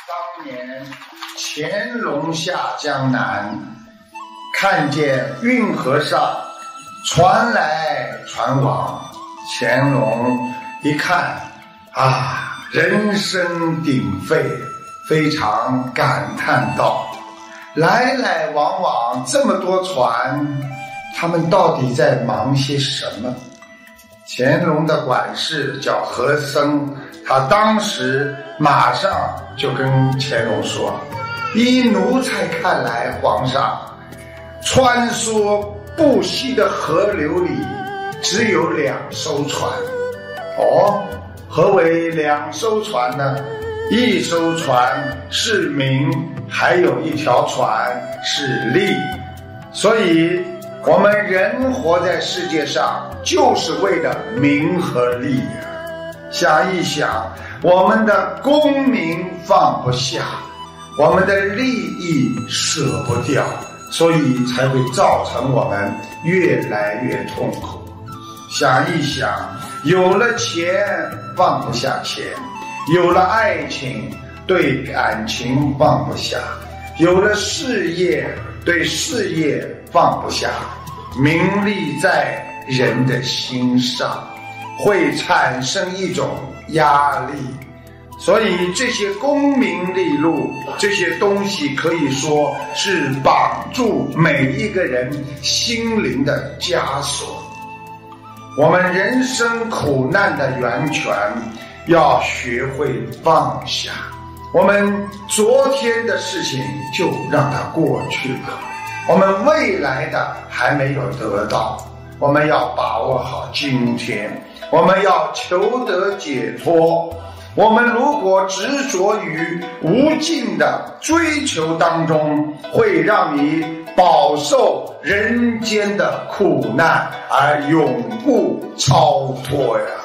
当年乾隆下江南，看见运河上船来船往，乾隆一看啊，人声鼎沸，非常感叹道：来来往往这么多船，他们到底在忙些什么？乾隆的管事叫和珅，他当时马上就跟乾隆说：依奴才看来，皇上，穿梭不息的河流里只有2艘船。哦，何为2艘船呢？一艘船是名，还有一条船是利。所以我们人活在世界上，就是为了名和利啊。想一想，我们的功名放不下，我们的利益舍不掉，所以才会造成我们越来越痛苦。想一想，有了钱放不下钱，有了爱情对感情放不下，有了事业对事业放不下，名利在人的心上，会产生一种压力。所以这些功名利禄，这些东西可以说是绑住每一个人心灵的枷锁。我们人生苦难的源泉，要学会放下。我们昨天的事情就让它过去了，我们未来的还没有得到，我们要把握好今天，我们要求得解脱。我们如果执着于无尽的追求当中，会让你饱受人间的苦难而永不超脱呀。